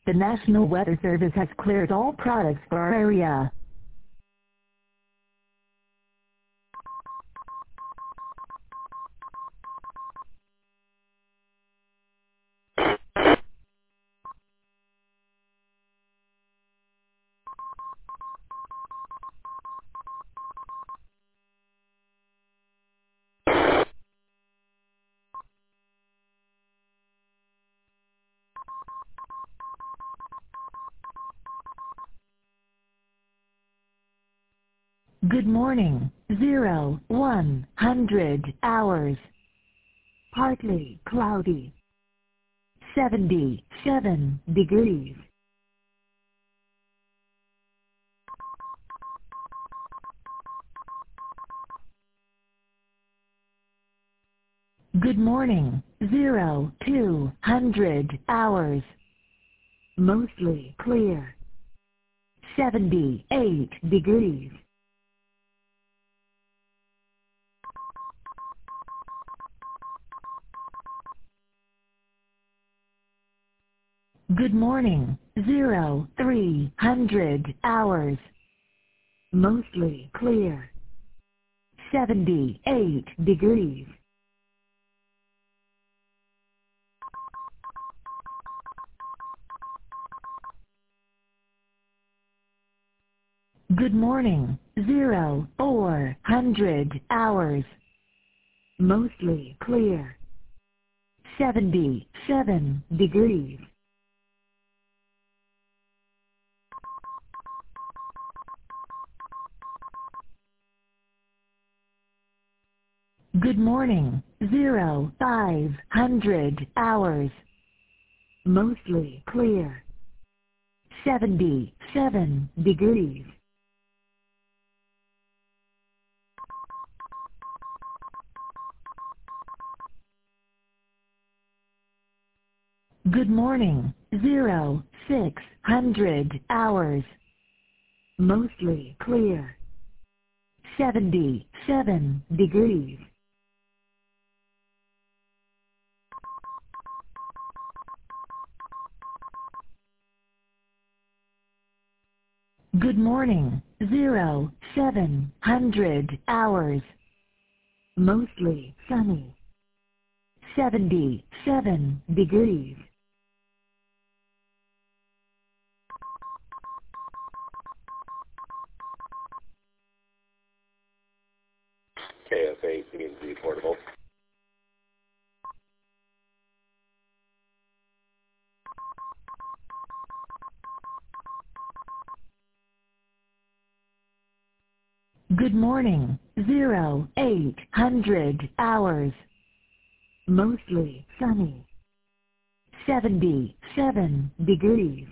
The National Weather Service has cleared all products for our area. Good morning, 100 hours. Partly cloudy. 77 degrees. Good morning, 200 hours. Mostly clear. 78 degrees. Good morning, 300 hours. Mostly clear. 78 degrees. Good morning, 400 hours. Mostly clear. 77 degrees. Good morning, 500 hours. Mostly clear. 77 degrees. Good morning, 600 hours. Mostly clear. 77 degrees. Good morning, 700 hours. Mostly sunny. 77 degrees. KFA CNC Portable. Good morning, 800 hours. Mostly sunny. 77 degrees.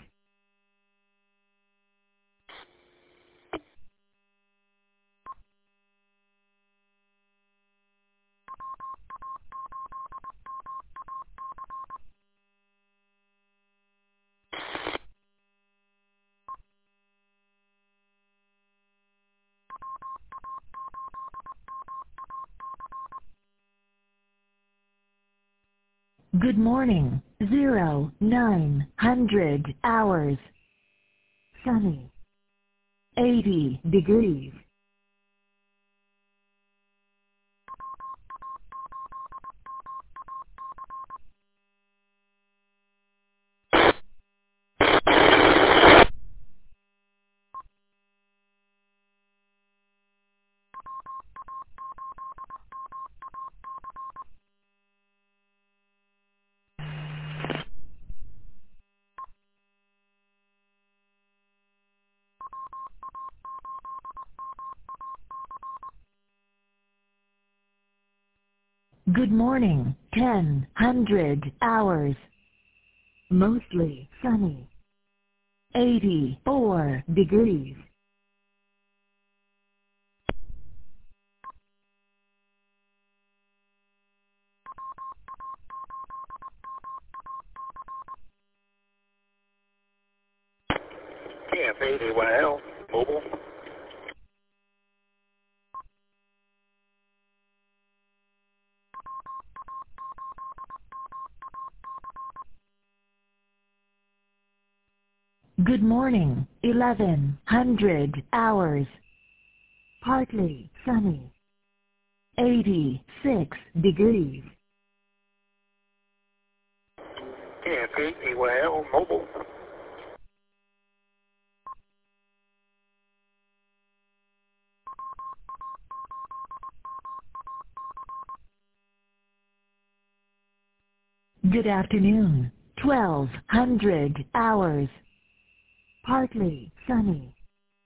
Good morning, 900 hours. Sunny. 80 degrees. Good morning, 1000 hours. Mostly sunny. 84 degrees. KFA AYL Mobile. Good morning, 1100 hours. Partly sunny. 86 degrees. KFA, AYL, mobile. Good afternoon, 1200 hours. Partly sunny.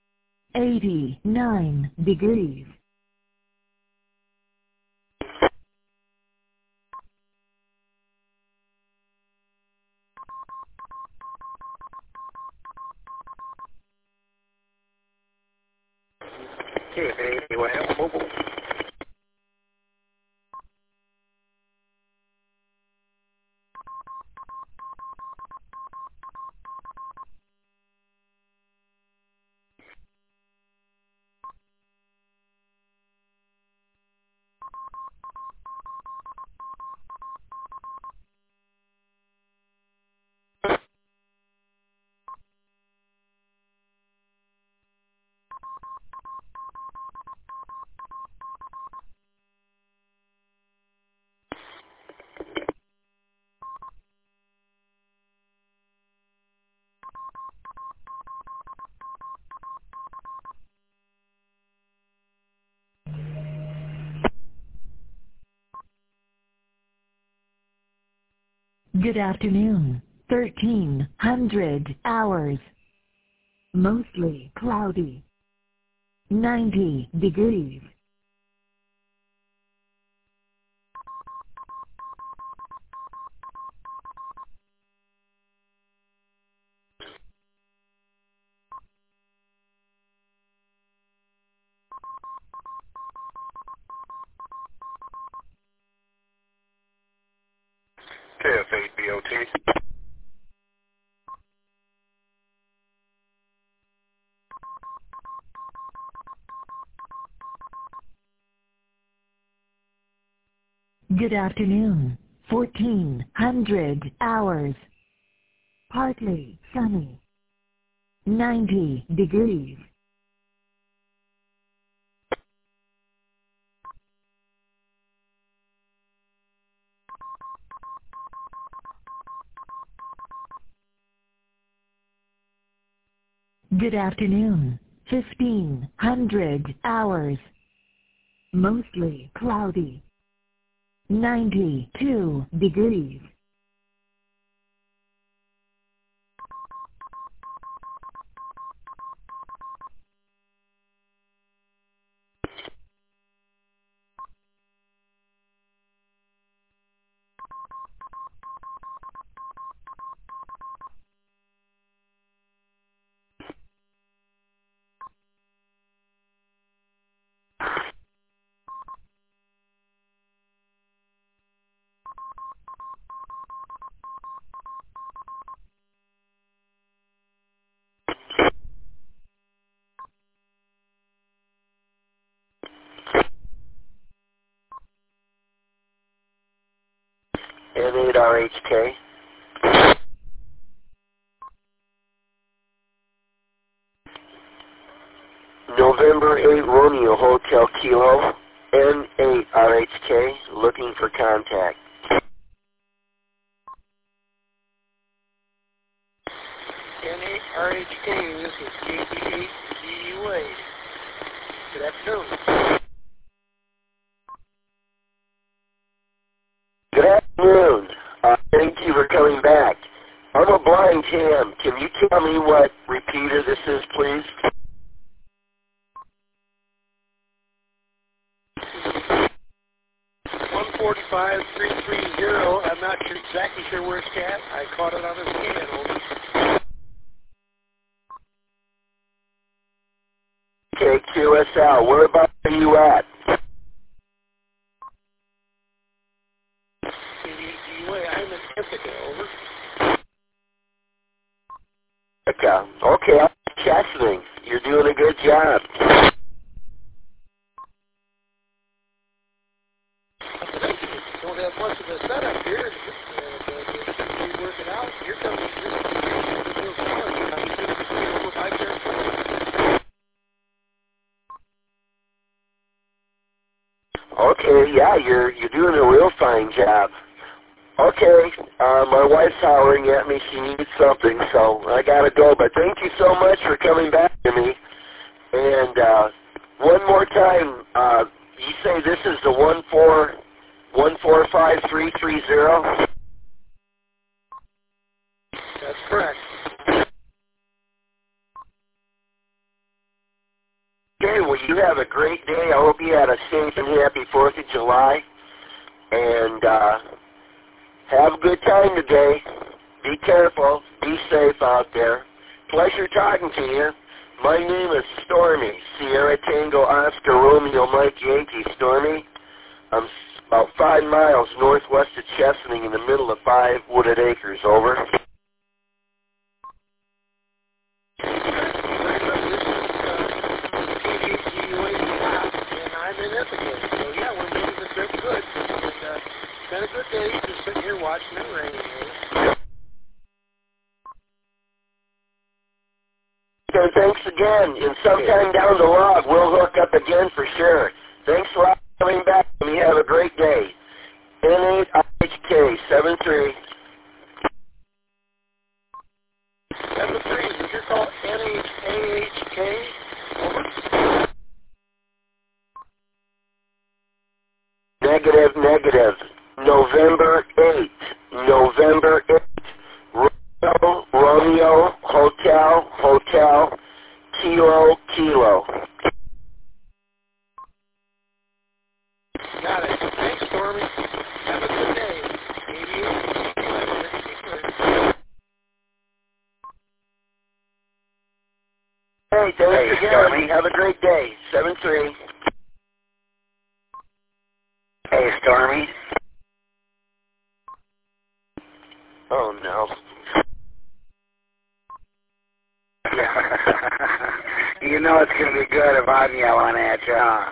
89 degrees. KFA, AYL, mobile. Good afternoon, 1300 hours. Mostly cloudy. 90 degrees. KFA, BOT. Good afternoon, 1400 hours. Partly sunny. 90 degrees. Good afternoon, 1500 hours. Mostly cloudy. 92 degrees. N8RHK. November 8 Romeo Hotel Kilo. N8RHK, looking for contact. N8RHK, this is JD8DUA. Good afternoon. Good afternoon. Thank you for coming back. I'm a blind ham. Can you tell me what repeater this is, please? $145,330. I'm not exactly sure where it's at. I caught it on the scan. Over. Okay, QSL. Whereabouts are you at? JD8DUA. I'm in Ithaca. Over. Okay, I'm Chesaning. You're doing a good job. Don't have much of a setup here. It should be working out. Here comes this. Okay, yeah, you're doing a real fine job. Okay, my wife's hollering at me. She needs something, so I gotta go. But thank you so much for coming back to me. And one more time, you say this is the 14145-330? That's correct. Okay, well, you have a great day. I hope you had a safe and happy 4th of July. And have a good time today. Be careful. Be safe out there. Pleasure talking to you. My name is Stormy. Sierra Tango Oscar Romeo Mike Yankee. Stormy. I'm about 5 miles northwest of Chesaning in the middle of 5 wooded acres. Over. And I'm in Ithaca. So yeah, we're making the trip good. And it's been a good day just sitting here watching it rain. And thanks again. And sometime down the log, we'll hook up again for sure. Thanks a lot for coming back. And you have a great day. N8IHK 73. 73, is your call NHAHK? Over. Negative, negative. November 8. November 8. Romeo, Hotel, Hotel, Kilo, Kilo. Got it. Thanks, Stormy. Have a good day. 88. Hey, thanks again. Stormy. Have a great day. 7-3. Hey, Stormy. Oh, no. You know it's going to be good if I'm yelling at you, huh?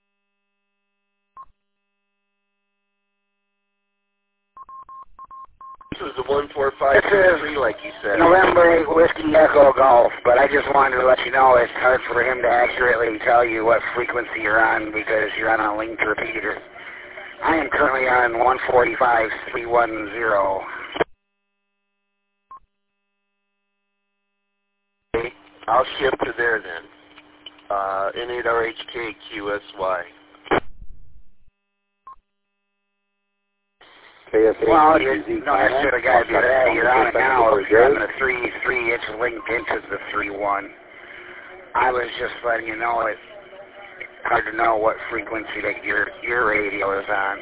This is the 14533, like you said. November 8 Whiskey Echo Golf, but I just wanted to let you know it's hard for him to accurately tell you what frequency you're on because you're on a linked repeater. I am currently on 145.310. Okay, I'll shift to there then. N8RHK QSY. Well, you don't necessarily got to do that. You're on it now. You're on the 3.3. It's linked into the 3.1. I was just letting you know it's hard to know what frequency that your radio is on.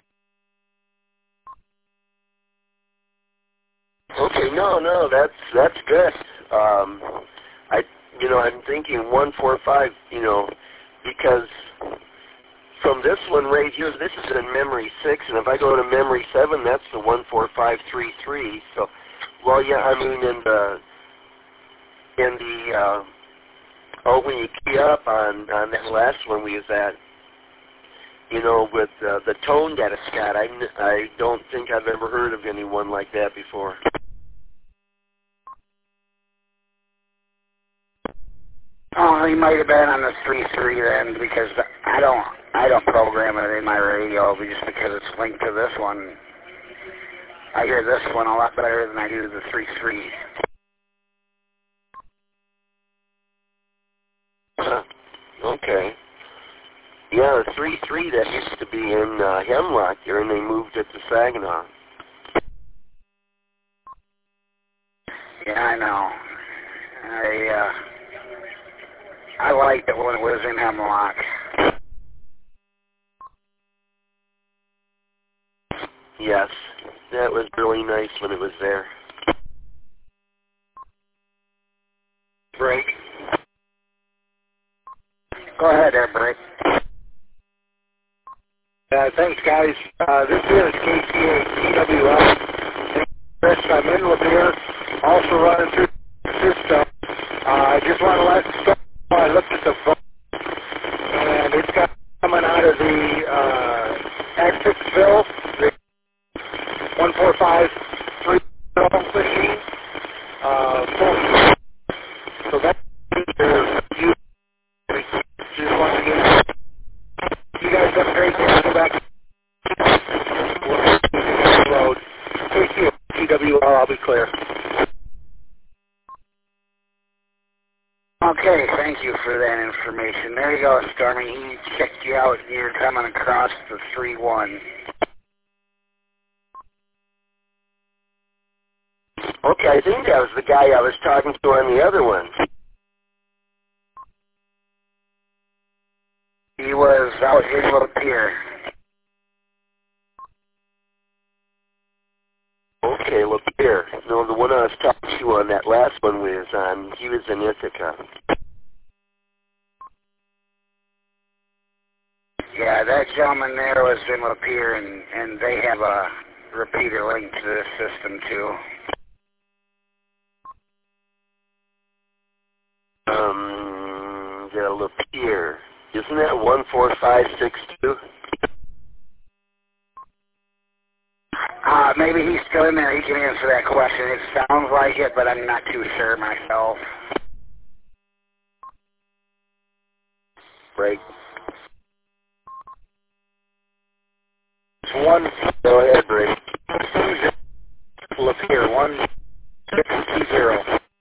Okay, no, that's good. I'm thinking 145, because from this one right here, this is in memory 6, and if I go to memory 7, that's the 14533. So, well, yeah, I mean, when you key up on that last one we was at, with the tone that it's got, I don't think I've ever heard of anyone like that before. Oh, he might have been on the 3.3 then, because I don't program it in my radio just because it's linked to this one. I hear this one a lot better than I do the 3.3. Okay. Yeah, the 3.3 that used to be in Hemlock there, and they moved it to Saginaw. Yeah, I know. I liked it when it was in Hemlock. Yes, that was really nice when it was there. Break. Go ahead there, Break. Thanks, guys. This is KCA TWS. Chris, I'm in Lapeer, also running through the system. I just want to let you know I looked at the phone, and it's got coming out of the Accessville, the 145.3 machine. So that's you. Just want to get you guys have a great day. Go back. I'll be clear. Okay, thank you for that information. There you go, Stormy. He checked you out. You're coming across the 3-1. Okay, I think that was the guy I was talking to on the other one. He was out in Lapeer. Okay, Lapeer. No, the one I was talking to on that last one was on, he was in Ithaca. Yeah, that gentleman there was in Lapeer, and they have a repeater link to this system, too. Yeah, Lapeer. Isn't that 14562? Maybe he's still in there. He can answer that question. It sounds like it, but I'm not too sure myself. Break. Go ahead, Break. Lapeer, 1620.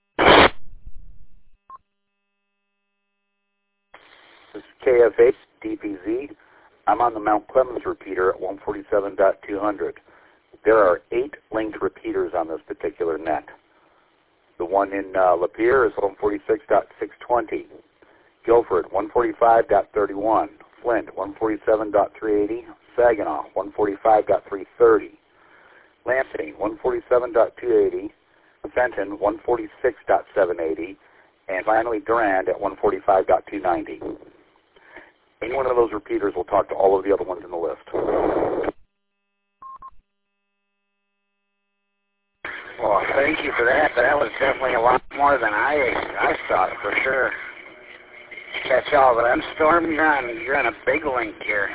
This is KFH DPZ. I'm on the Mount Clemens repeater at 147.200. There are 8 linked repeaters on this particular net. The one in Lapeer is 146.620. Guilford, 145.31. Flint, 147.380. Saginaw, 145.330. Lansing, 147.280. Fenton, 146.780. And finally, Durand at 145.290. Any one of those repeaters will talk to all of the other ones in the list. Well, thank you for that. That was definitely a lot more than I thought, for sure. Catch all of them. Storm, you're on a big link here.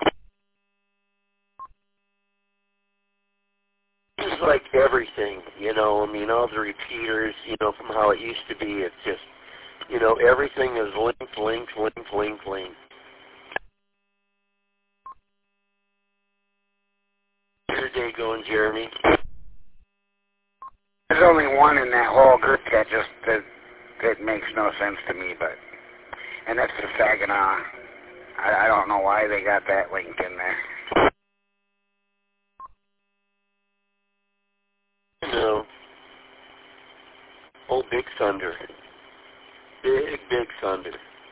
Just like everything, you know, I mean, all the repeaters, you know, from how it used to be, it's just, you know, everything is linked. How's your day going, Jeremy? There's only one in that whole group that makes no sense to me, and that's the Saginaw. I don't know why they got that link in there. No. Oh, Big Thunder. Big Thunder.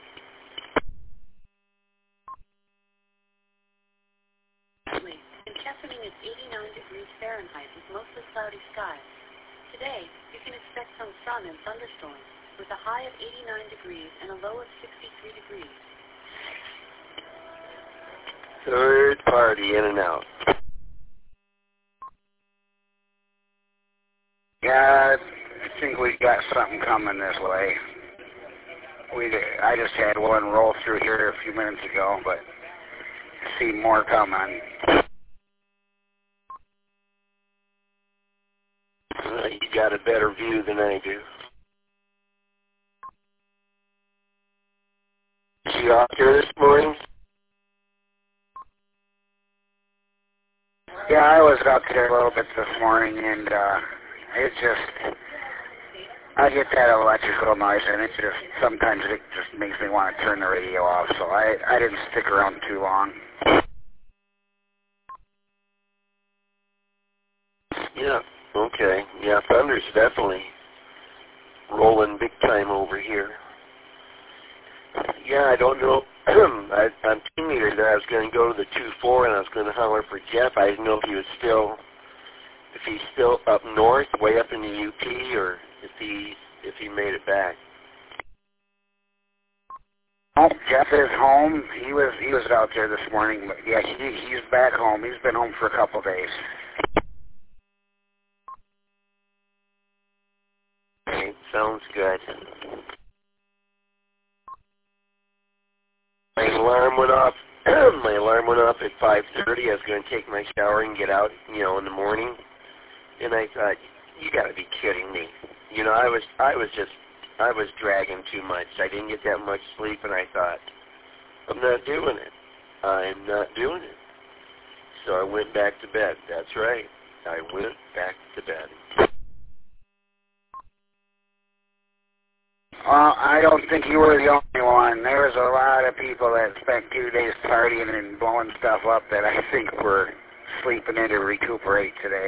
In Chesaning, it's 89 degrees Fahrenheit with mostly cloudy skies. Today, you can expect some sun and thunderstorms with a high of 89 degrees and a low of 63 degrees. Third party in and out. Yeah, I think we got something coming this way. I just had one roll through here a few minutes ago, but I see more coming. You got a better view than I do. Is you out there this morning? Yeah, I was out there a little bit this morning, and I get that electrical noise, and sometimes it just makes me want to turn the radio off, so I didn't stick around too long. Yeah, okay. Yeah, thunder's definitely rolling big time over here. Yeah, I don't know. I'm team leader there. I was going to go to the 2-4, and I was going to holler for Jeff. I didn't know if he's still up north, way up in the UP, or if he made it back. Oh, Jeff is home. He was out there this morning, but yeah, he's back home. He's been home for a couple of days. Okay, sounds good. My alarm went off. My alarm went off at 5:30. I was going to take my shower and get out, in the morning. And I thought, you got to be kidding me. I was dragging too much. I didn't get that much sleep, and I thought, I'm not doing it. I'm not doing it. So I went back to bed. That's right. I went back to bed. I don't think you were the only one. There was a lot of people that spent 2 days partying and blowing stuff up that I think were sleeping in to recuperate today.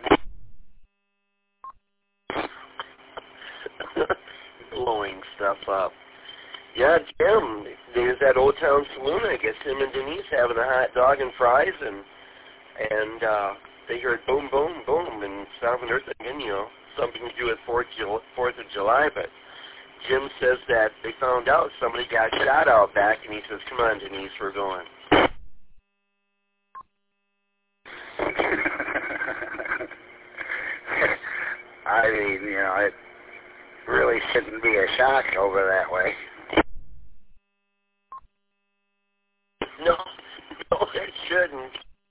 Blowing stuff up. Yeah, Jim, there's that Old Town Saloon. I guess him and Denise having a hot dog and fries, and they heard boom, boom, boom, and something they're thinking, you know, something to do with 4th of July, but Jim says that they found out somebody got shot out back, and he says, come on, Denise, we're going. I mean, you know, it really shouldn't be a shock over that way. No, it shouldn't.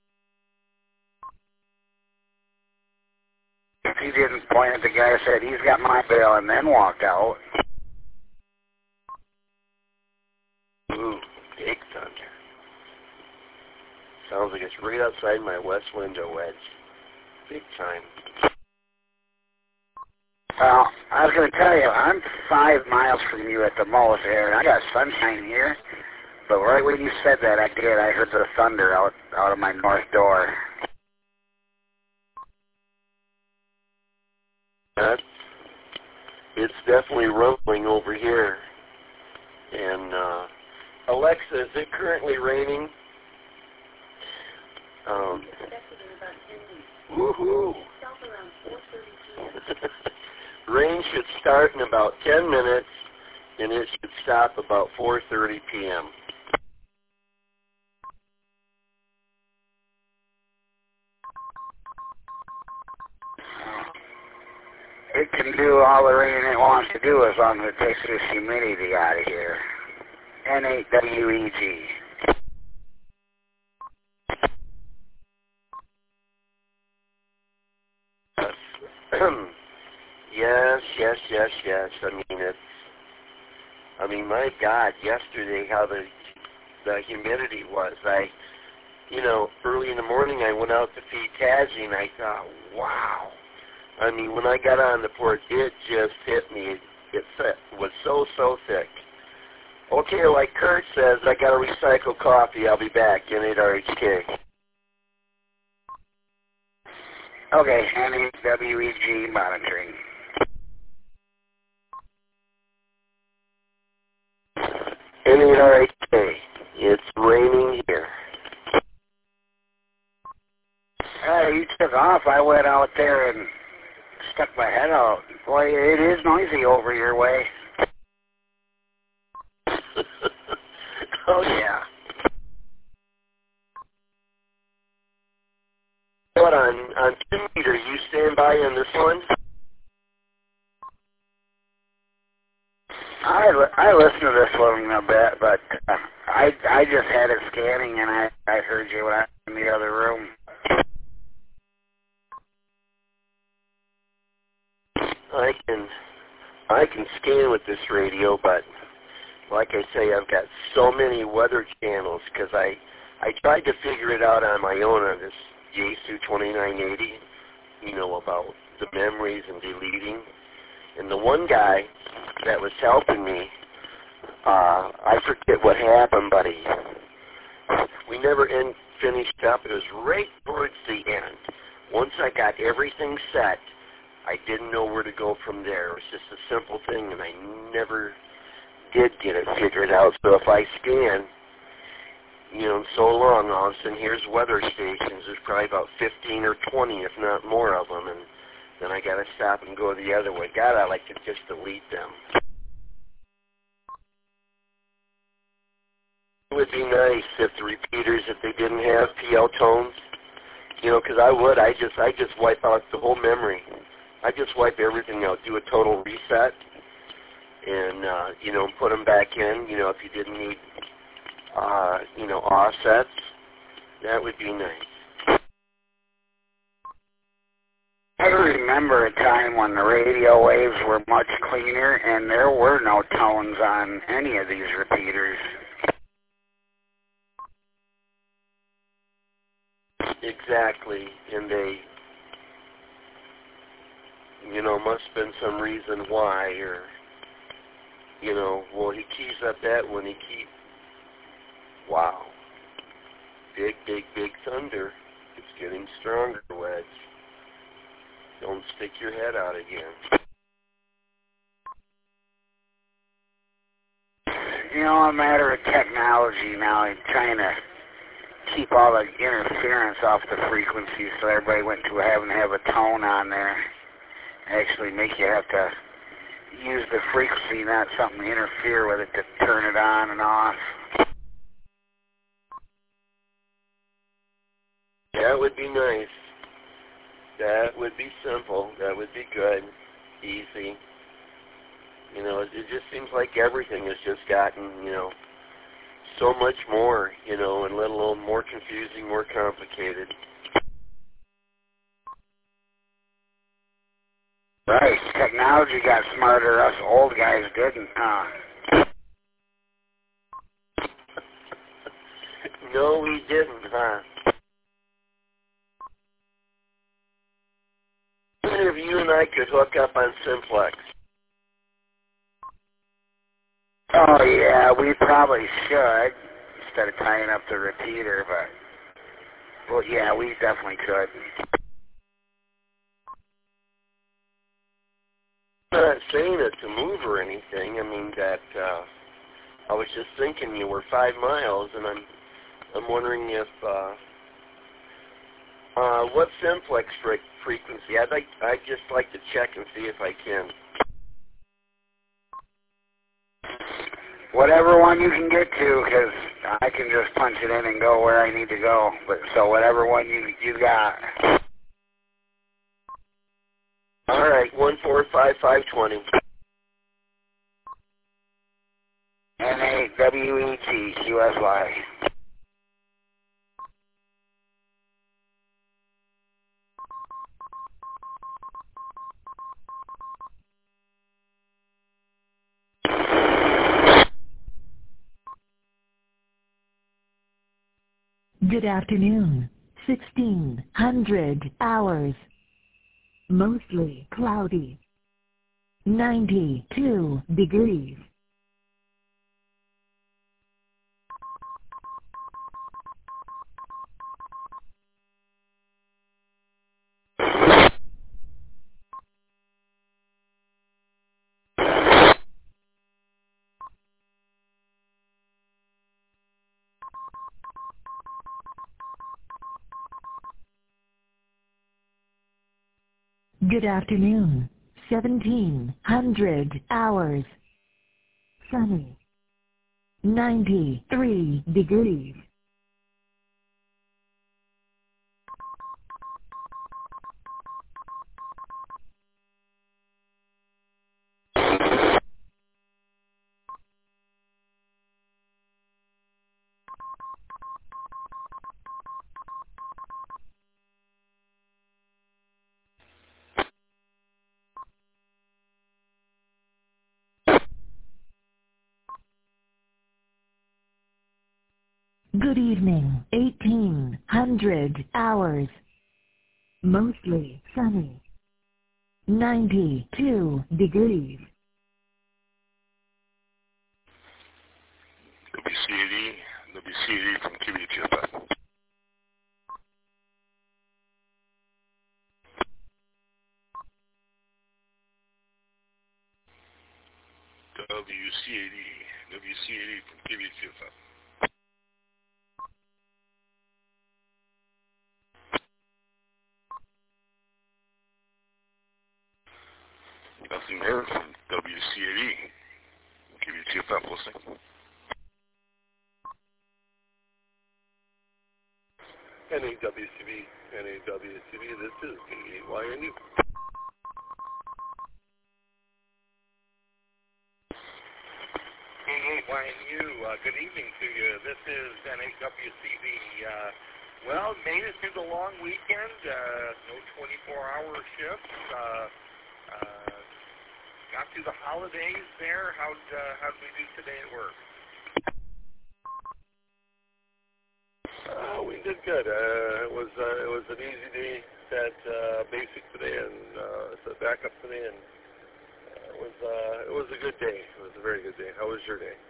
If he didn't point at the guy and said, he's got my bill, and then walked out. Ooh, big thunder. Sounds like it's right outside my west window wedge. Big time. Well, I was going to tell you, I'm 5 miles from you at the most here, and I got sunshine here. But right when you said that, I heard the thunder out of my north door. It's definitely rumbling over here. And, Alexa, is it currently raining? Woohoo! Rain should start in about 10 minutes, and it should stop about 4:30 p.m. It can do all the rain it wants to do as long as it takes this humidity out of here. N8WEG. Yes. I mean, my God, yesterday how the humidity was. Early in the morning I went out to feed Tazzy, and I thought, wow. I mean, when I got on the porch, it just hit me. It was so thick. Okay, like Kurt says, I got to recycle coffee. I'll be back. N8RHK. Okay, N8WEG monitoring. N8RHK. It's raining here. You took off. I went out there and stuck my head out. Boy, it is noisy over your way. Oh, yeah. What, on 2 meter, you stand by on this one? I listened to this one a bit, but I just had it scanning, and I heard you when I was in the other room. I can scan with this radio, but like I say, I've got so many weather channels because I tried to figure it out on my own on this Yaesu 2980, about the memories and deleting. And the one guy that was helping me, I forget what happened, but we never finished up. It was right towards the end. Once I got everything set, I didn't know where to go from there. It was just a simple thing, and I never did get it figured out. So if I scan, so long, all of a sudden here's weather stations. There's probably about 15 or 20, if not more of them, and then I got to stop and go the other way. God, I like to just delete them. It would be nice if the repeaters, if they didn't have PL tones, because I just wipe out the whole memory. I just wipe everything out, do a total reset, and, put them back in, if you didn't need, offsets. That would be nice. I remember a time when the radio waves were much cleaner, and there were no tones on any of these repeaters. Exactly, and they, must have been some reason why, or, You know, well, he keys up that when he keeps, wow. Big, big, big thunder. It's getting stronger, Wedge. Don't stick your head out again. You know, a matter of technology now, and trying to keep all the interference off the frequencies so everybody went to having to have a tone on there. Actually make you have to use the frequency, not something to interfere with it to turn it on and off. That would be nice. That would be simple. That would be good. Easy. You know, it just seems like everything has just gotten, you know, so much more, you know, and let alone more confusing, more complicated. Right. Technology got smarter. Us old guys didn't, huh? No, we didn't, huh? I wonder if you and I could hook up on Simplex. Oh, yeah, we probably should, instead of tying up the repeater, but, well, yeah, we definitely could. I'm not saying it to move or anything. I mean that I was just thinking you were 5 miles, and I'm wondering if what Simplex frequency. I'd just like to check and see if I can. Whatever one you can get to, because I can just punch it in and go where I need to go. But so whatever one you got. All right, 145-520. NAWET QSY. Good afternoon. 1600 hours. Mostly cloudy. 92 degrees. Good afternoon. 1700 hours. Sunny. 93 degrees. Good evening. 1800 hours. Mostly sunny. 92 degrees. WCAD from QBHFF. WCAD from QBHFF. Nothing heard from WCAD. QBHFF listening. NAWCB, this is KYNU. KYNU, good evening to you. This is NAWCB. Well, made it through the long weekend. No 24-hour shifts. Got through the holidays there. How'd we do today at work? We did good. It was an easy day. Set basic today and set backup today, and It was a good day. It was a very good day. How was your day?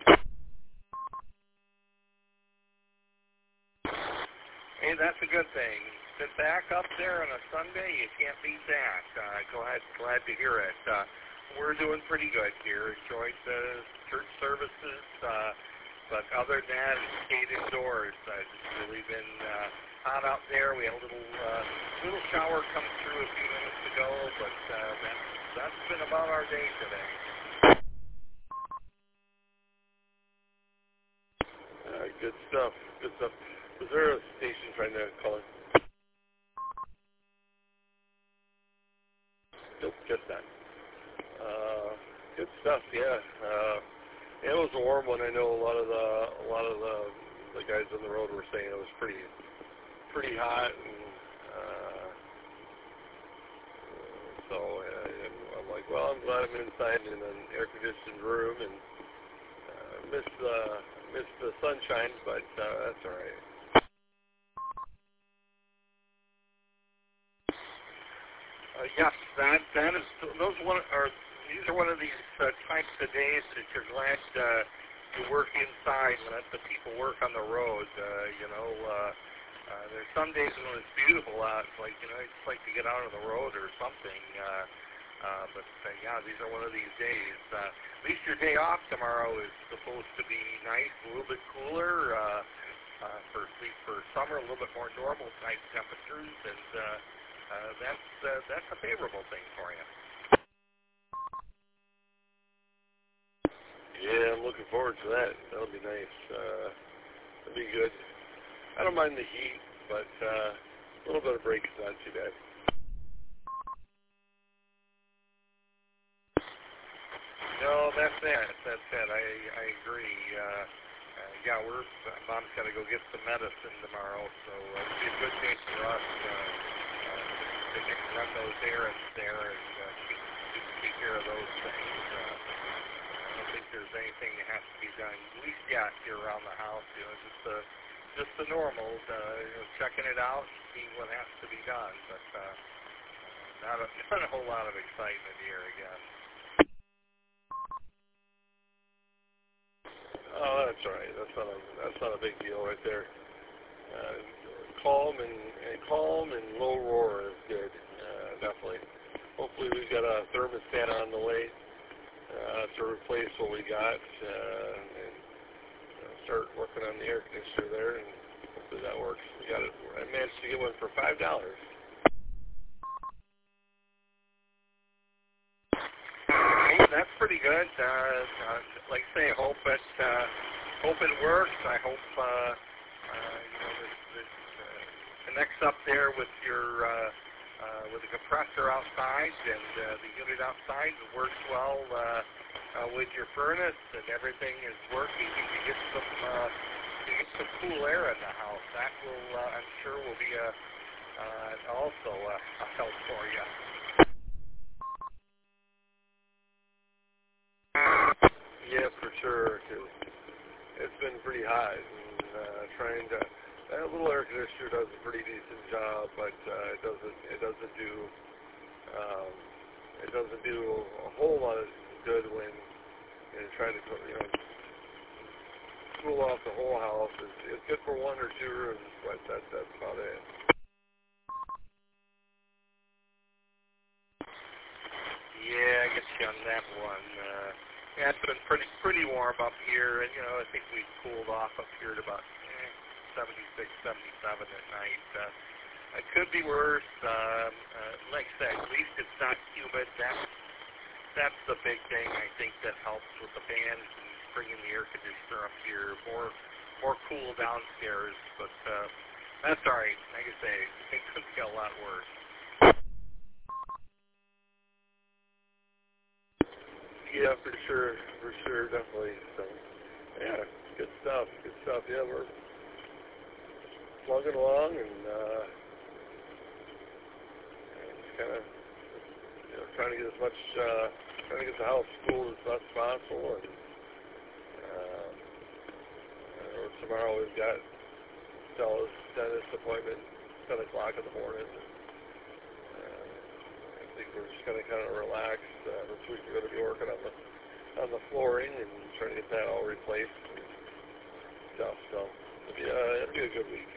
Hey, that's a good thing. Sit back up there on a Sunday. You can't beat that. Glad to hear it. We're doing pretty good here. Enjoyed the church services, but other than that, it stayed indoors. It's really been hot out there. We had a little shower come through a few minutes ago, but that's been about our day today. Good stuff. Good stuff. Was there a station trying to call in? Nope, just that. Good stuff. Yeah. It was a warm one. I know a lot of the guys on the road were saying it was pretty hot, and so I'm like, well, I'm glad I'm inside in an air-conditioned room and miss the sunshine, but that's all right. Yes, these are one of these types of days that you're glad to work inside when the people work on the road. There's some days when it's beautiful out. It's like, it's like to get out on the road or something. But these are one of these days. At least your day off tomorrow is supposed to be nice, a little bit cooler. For summer, a little bit more normal type temperatures, and that's a favorable thing for you. Yeah, I'm looking forward to that. That'll be nice. That'll be good. I don't mind the heat, but a little bit of break is not too bad. No, that's it. I agree. Mom's got to go get some medicine tomorrow, so it'll be a good day for us to run those errands there and take care of those things. I don't think there's anything that has to be done, at least here around the house. Just the normals, checking it out, seeing what has to be done, but not a whole lot of excitement here again. Oh, that's all right. That's not a big deal right there. Calm and low roar is good. Definitely. Hopefully we've got a thermostat on the way to replace what we got and start working on the air conditioner there, and hopefully that works. I managed to get one for $5. That's pretty good. Like I say, I hope it works. I hope this connects up there with your with the compressor outside and the unit outside. It works well with your furnace, and everything is working. You can get some cool air in the house. That will, I'm sure, will be also a help for you. Yeah, for sure, because it's been pretty hot, and that little air conditioner does a pretty decent job, but it doesn't do a whole lot of good when trying to cool off the whole house. It's good for one or two rooms, but that's about it. Yeah, I get you on that one. It's been pretty warm up here, and I think we've cooled off up here to about 76, 77 at night. It could be worse. Like I said, at least it's not humid. That's the big thing, I think, that helps with the fans and bringing the air conditioner up here. More cool downstairs, but that's all right. Like I say, it could get a lot worse. Yeah, for sure, definitely. So, yeah, good stuff. Yeah, we're plugging along and just kind of trying to get the house cool as much as possible. And tomorrow we've got Stella's dentist appointment, 10 o'clock in the morning. think we're just going to kind of relax. This week we're going to be working on the flooring and trying to get that all replaced and stuff. So it'll be a good week.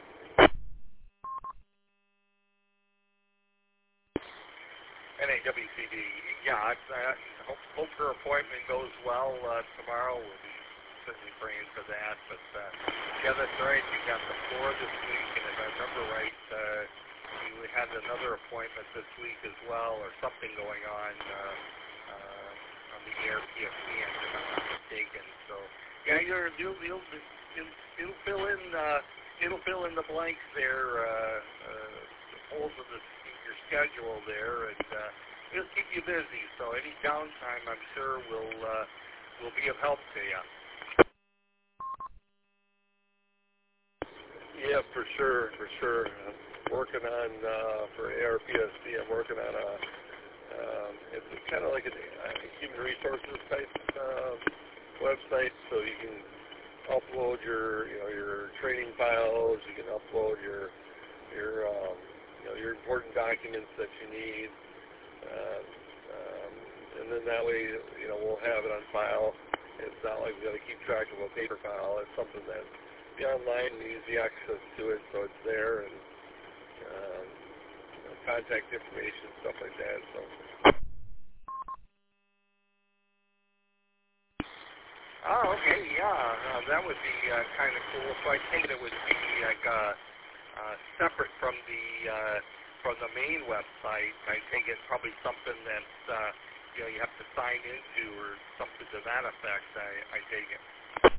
NAWCD, yeah, I hope her appointment goes well tomorrow. We'll be certainly praying for that. But yeah, that's right. You got the floor this week, and if I remember right, you had another appointment this week as well, or something going on the ARPFC end, if I'm not mistaken. So yeah, it'll fill in the blanks there, the holes in your schedule there, and it'll keep you busy. So any downtime, I'm sure, will be of help to you. Yeah, for sure. I'm working on for ARPSC. I'm working on it's kind of like a human resources type website, so you can upload your training files. You can upload your important documents that you need, and then that way we'll have it on file. It's not like we got to keep track of a paper file. It's something that be online and easy access to it, so it's there, and contact information, stuff like that. So. Oh, okay, yeah, that would be kind of cool. So I think it would be like separate from the main website. I think it's probably something that you have to sign into or something to that effect. I take it.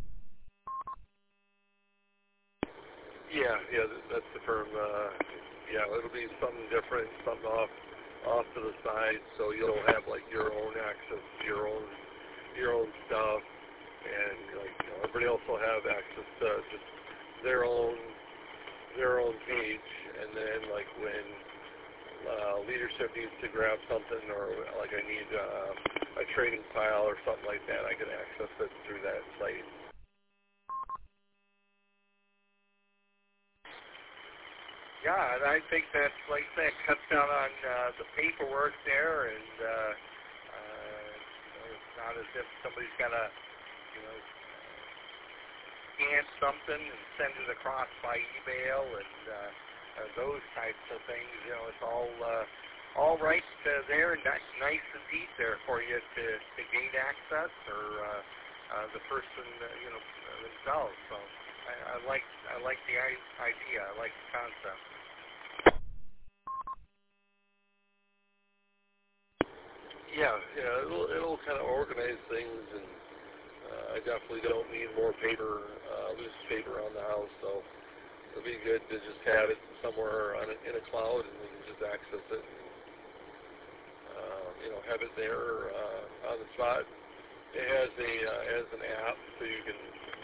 Yeah, that's the term. Yeah, it'll be something different, something off to the side, so you'll have like your own access to your own stuff, and everybody else will have access to just their own page, and then like when leadership needs to grab something, or like I need a training file or something like that, I can access it through that site. Yeah, and I think that's, like I said, cuts down on the paperwork there, and it's not as if somebody's got to, scan something and send it across by email and those types of things. It's all right there, nice and neat there for you to gain access, or the person, themselves. So I like the idea. I like the concept. Yeah, it'll kind of organize things, and I definitely don't need more loose paper on the house, so it'll be good to just have it somewhere in a cloud, and we can just access it, and have it there on the spot. It has an app, so you can,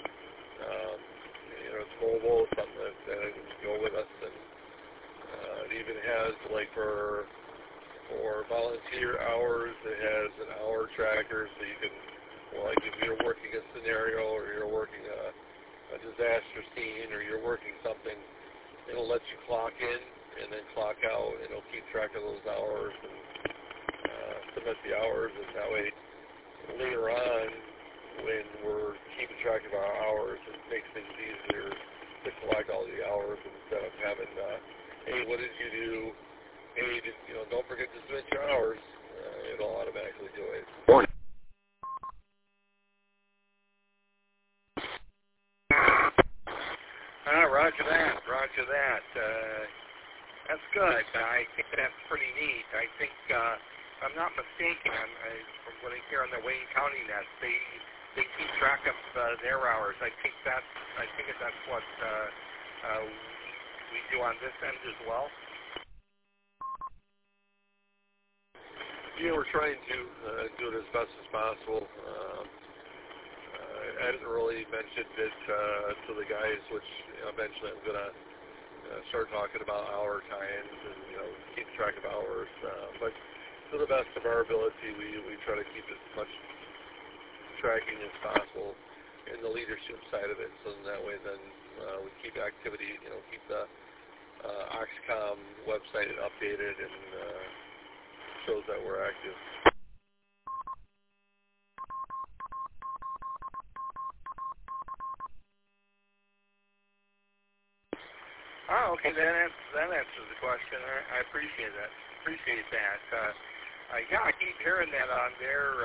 it's mobile, something that can go with us, and it even has like for volunteer hours, it has an hour tracker, so you can, like if you're working a scenario, or you're working a disaster scene, or you're working something, it'll let you clock in and then clock out, and it'll keep track of those hours and submit the hours, and that way later on, when we're keeping track of our hours, it makes things easier to collect all the hours instead of having, hey, what did you do? Hey, don't forget to submit your hours. It'll automatically do it. Roger that. That's good. I think that's pretty neat. I think, if I'm not mistaken, from what I hear on the Wayne County Net, they keep track of their hours. I think that's what we do on this end as well. Yeah, we're trying to do it as best as possible. I didn't really mention it to the guys, which eventually I'm going to start talking about hour times and keep track of hours. But to the best of our ability, we try to keep as much tracking as possible in the leadership side of it, so that way then we keep activity, keep the Oxcom website updated, and shows that we're active. Oh, okay. That answers the question. I appreciate that. Yeah, I keep hearing that on their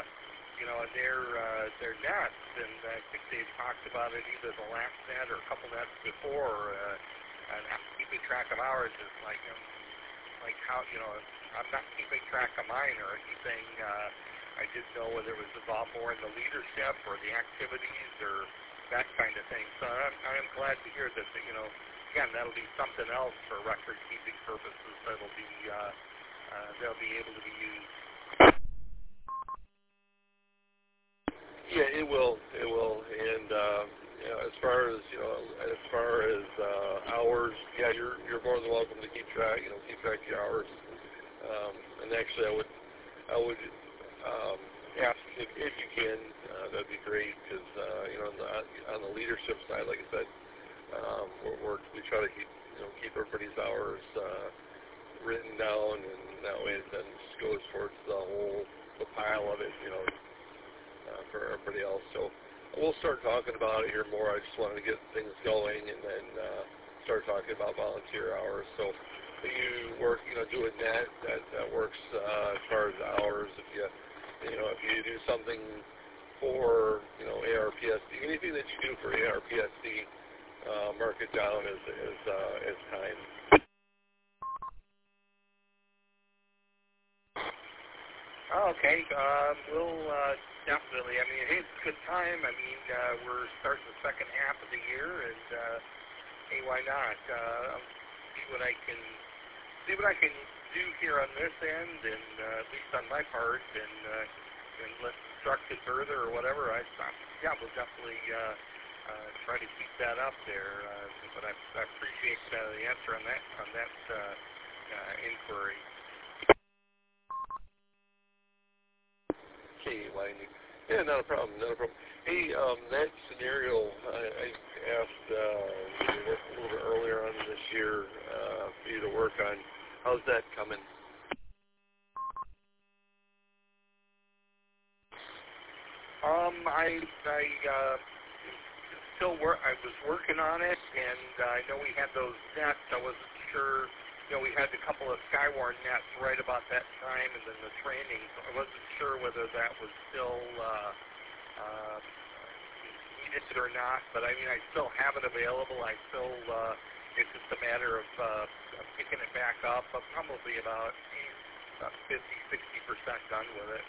nets, and I think they've talked about it either the last net or a couple nets before. And keeping track of ours is like how I'm not keeping track of mine or anything. I didn't know whether it was involved more in the leadership or the activities or that kind of thing. So I'm glad to hear that again, that'll be something else for record-keeping purposes that'll be able to be used. Yeah, it will, and as far as hours, yeah, you're more than welcome to keep track of your hours. And actually, I would ask if you can, that'd be great, because on the leadership side, like I said. We try to keep everybody's hours written down, and that way it then just goes towards the pile of it, for everybody else. So we'll start talking about it here more. I just wanted to get things going, and then start talking about volunteer hours. So if you work, doing that works as far as hours. If you do something for ARPSD, anything that you do for ARPSD. Mark it down as time. Okay, we'll definitely. I mean, hey, it's a good time. I mean, we're starting the second half of the year, and hey, why not? See what I can do here on this end, and at least on my part, and let's instruct it further or whatever. We'll definitely. Try to keep that up there, but I appreciate the answer on that inquiry. Okay, Lightning. Yeah, not a problem. Hey, that scenario I asked you to work a little bit earlier on this year for you to work on. How's that coming? I was working on it, and I know we had those nets. I wasn't sure. We had a couple of Skywarn nets right about that time, and then the training. So I wasn't sure whether that was still needed or not. But I mean, I still have it available. It's just a matter of picking it back up. I'm probably about 50-60% done with it.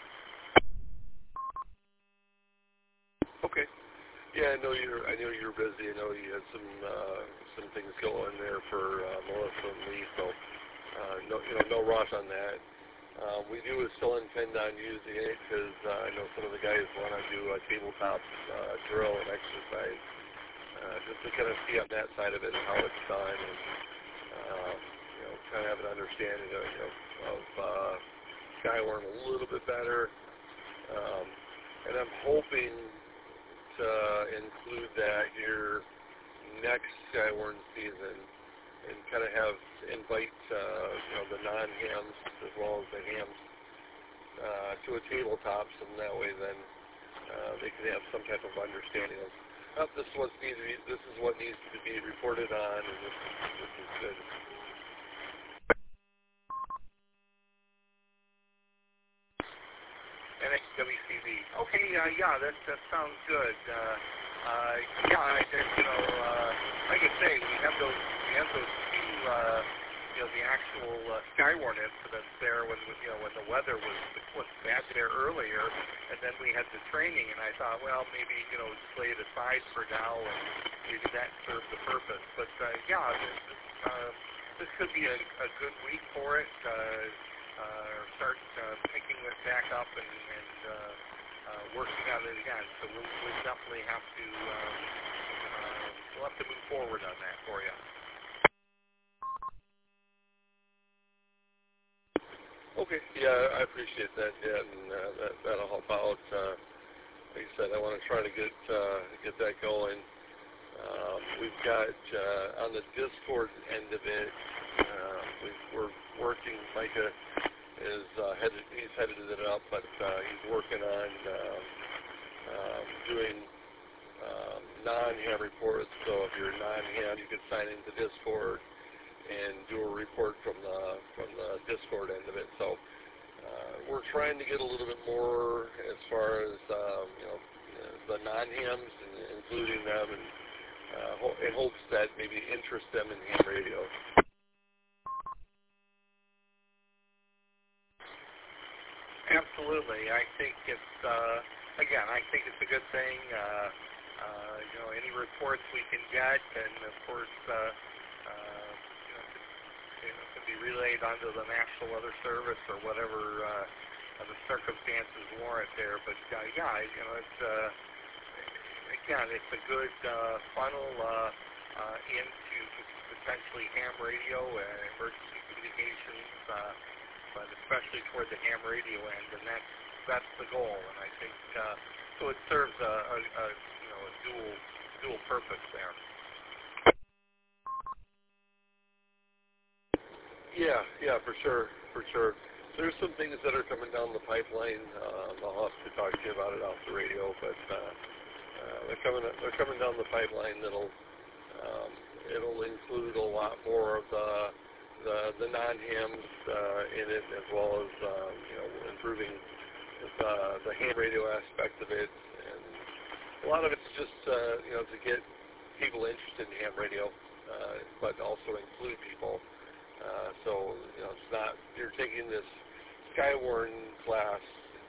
Okay. Yeah, I know you're busy. I know you had some things going there for Melissa and Lee, so no rush on that. We do still intend on using it because I know some of the guys want to do a tabletop drill and exercise, just to kind of see on that side of it and how it's done, and kind of have an understanding of Skywarn a little bit better. And I'm hoping to include that here next Skywarn season, and kind of invite the non-hams as well as the hams to a tabletop, so that way then they can have some type of understanding of this is what needs to be reported on, and this is good. NXWCV. Okay, that sounds good. Like I say, we have those two, the actual Skywarn incidents there when the weather was bad there earlier, and then we had the training, and I thought, well, maybe just lay it aside for now, and maybe that served the purpose. But this could be a good week for it. Start picking it back up and working on it again. So we'll definitely have to move forward on that for you. Okay. Yeah, I appreciate that. Yeah, and that'll help out. Like I said, I want to try to get that going. We've got on the Discord end of it. We're working, Micah he's headed it up, but he's working on doing non-ham reports. So if you're non-ham, you can sign into Discord and do a report from the Discord end of it. So we're trying to get a little bit more as far as the non-hams and including them, and in hopes that maybe interest them in ham radio. Absolutely. I think it's I think it's a good thing. Any reports we can get, and of course, can be relayed onto the National Weather Service or whatever the circumstances warrant there. But it's a good funnel into potentially ham radio and emergency communications, but especially toward the ham radio end, and that's the goal. And I think so. It serves a dual purpose there. Yeah, for sure. There's some things that are coming down the pipeline. I'll have to talk to you about it off the radio, but they're coming down the pipeline. It'll include a lot more of the non-hams in it, as well as improving the ham radio aspect of it, and a lot of it's just to get people interested in ham radio, but also include people. So it's not you're taking this Skywarn class,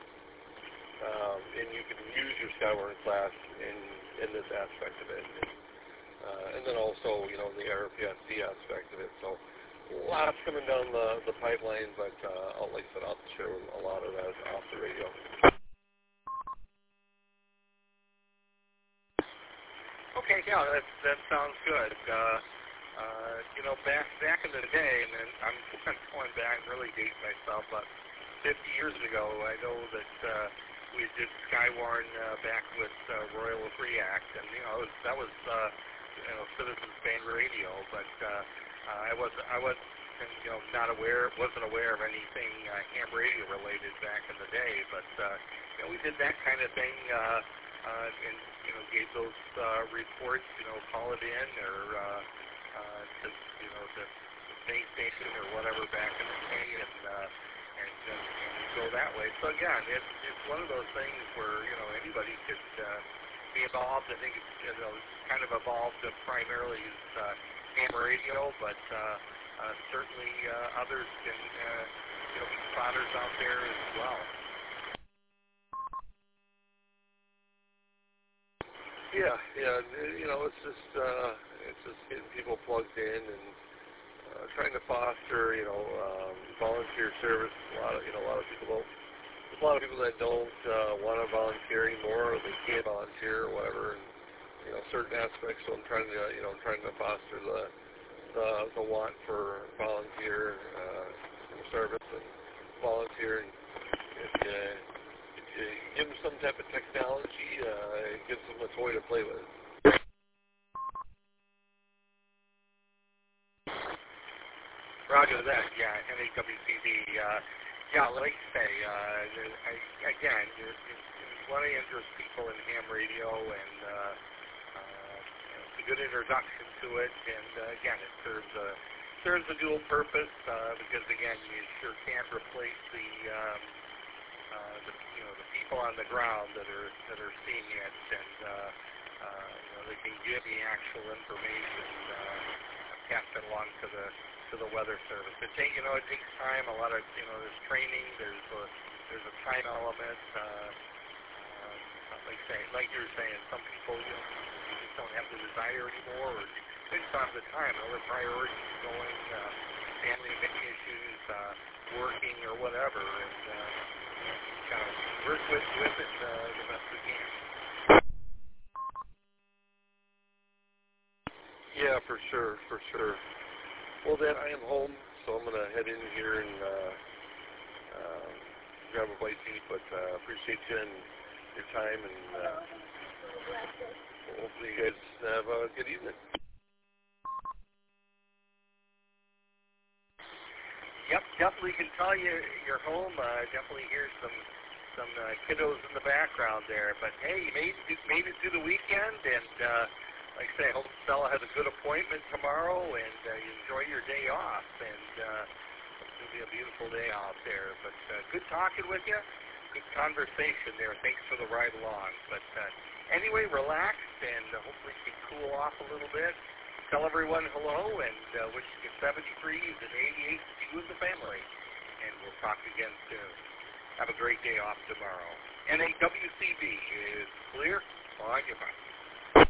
and you can use your Skywarn class in this aspect of it, and then also the RPSC aspect of it. So lots coming down the pipeline, but like I said, I'll share a lot of that off the radio. Okay, yeah, that sounds good. Back in the day, and then I'm going back and really dating myself, about 50 years ago, I know that we did Skywarn back with Royal React, and that was Citizens Band Radio, but I wasn't aware of anything ham radio related back in the day, but we did that kind of thing, and gave those reports, call it in, or to main station or whatever back in the day, and go that way. So again, it's one of those things where anybody could be involved. I think it's kind of evolved to primarily as ham radio, but certainly others can be spotters out there as well. Yeah. It's just getting people plugged in and trying to foster, volunteer service. A lot of people don't. There's a lot of people that don't want to volunteer anymore, or they can't volunteer or whatever. And certain aspects. So I'm trying to foster the want for volunteer service and volunteering. If you give them some type of technology, it gives them a toy to play with. Roger that, yeah, NAWCD. Like I say, again, you want to interest people in ham radio, and it's a good introduction to it, and again, it serves a dual purpose, because again, you sure can't replace the people on the ground that are seeing it, and they can give the actual information, pass it along to the Weather Service. It takes time. A lot of there's training. There's a time element. Like you were saying, some people just don't have the desire anymore, or they just don't have the time. Other priorities going, family issues, working, or whatever, and kind of work with it the best we can. Yeah, for sure. Well, then I am home, so I'm going to head in here and grab a bite to eat, but appreciate you and your time, and hopefully you guys have a good evening. Yep, definitely can tell you're home. Definitely hear some kiddos in the background there. But hey, you made it through the weekend, and like I say, I hope Stella has a good appointment tomorrow, and you enjoy your day off. And it'll be a beautiful day out there. But good talking with you. Good conversation there. Thanks for the ride along. But anyway, relax, and hopefully you can cool off a little bit. Tell everyone hello, and wish you 73s and 88 to you and the family. And we'll talk again soon. Have a great day off tomorrow. NAWCB is clear on your mind.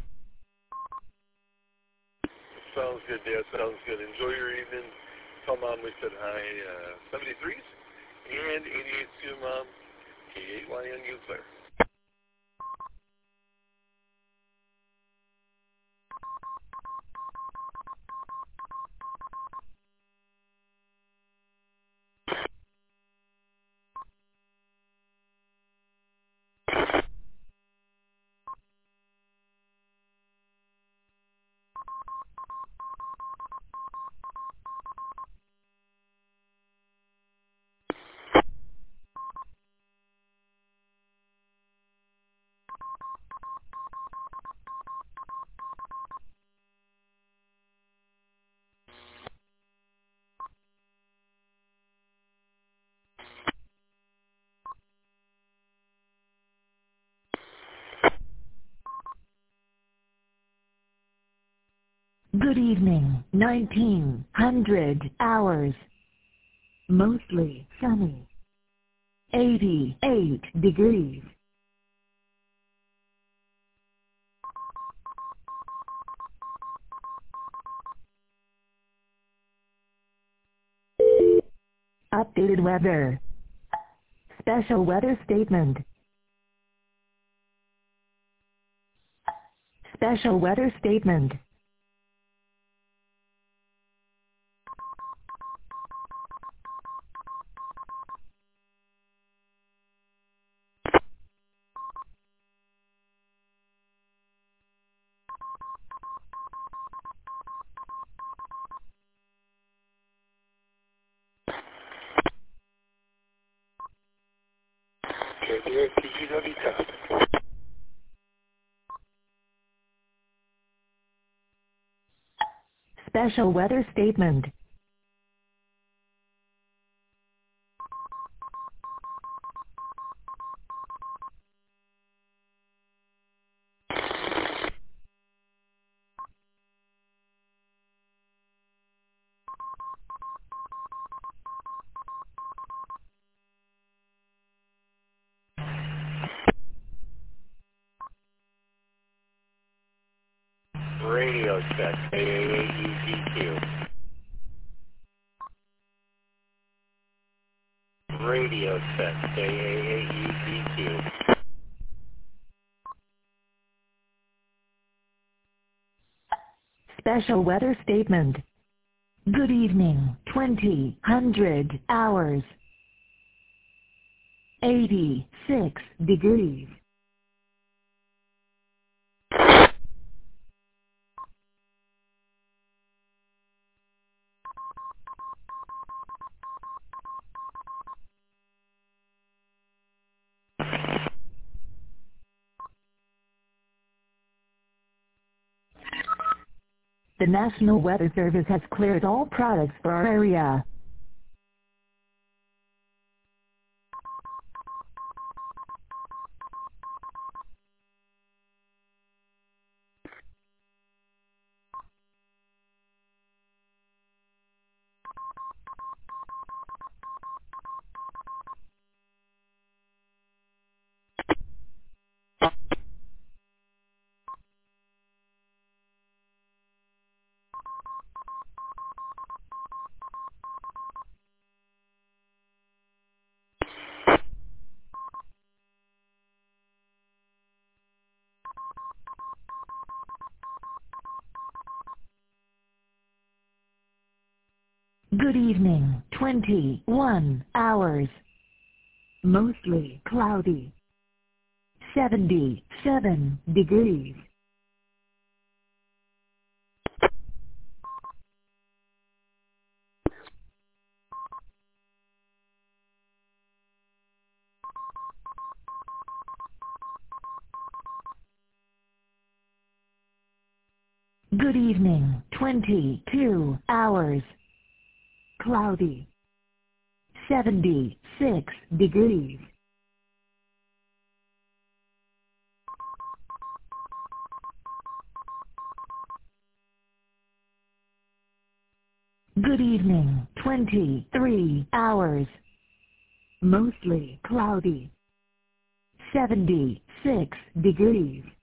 Sounds good, Dad. Sounds good. Enjoy your evening. Tell Mom we said hi. 73s and 88 to Mom. KAYNU clear. Good evening, 1900 hours. Mostly sunny. 88 degrees. Updated weather. Special weather statement. Special weather statement. KBATGW test. Special weather statement. Radio check, AAAEGQ. Radio check, AAAEGQ. Special weather statement. Good evening, 2000 hours. 86 degrees. The National Weather Service has cleared all products for our area. Good evening, 21 hours. Mostly cloudy. 77 degrees. Good evening, 22 hours. Cloudy. 76 degrees. Good evening, 23 hours. Mostly cloudy. 76 degrees.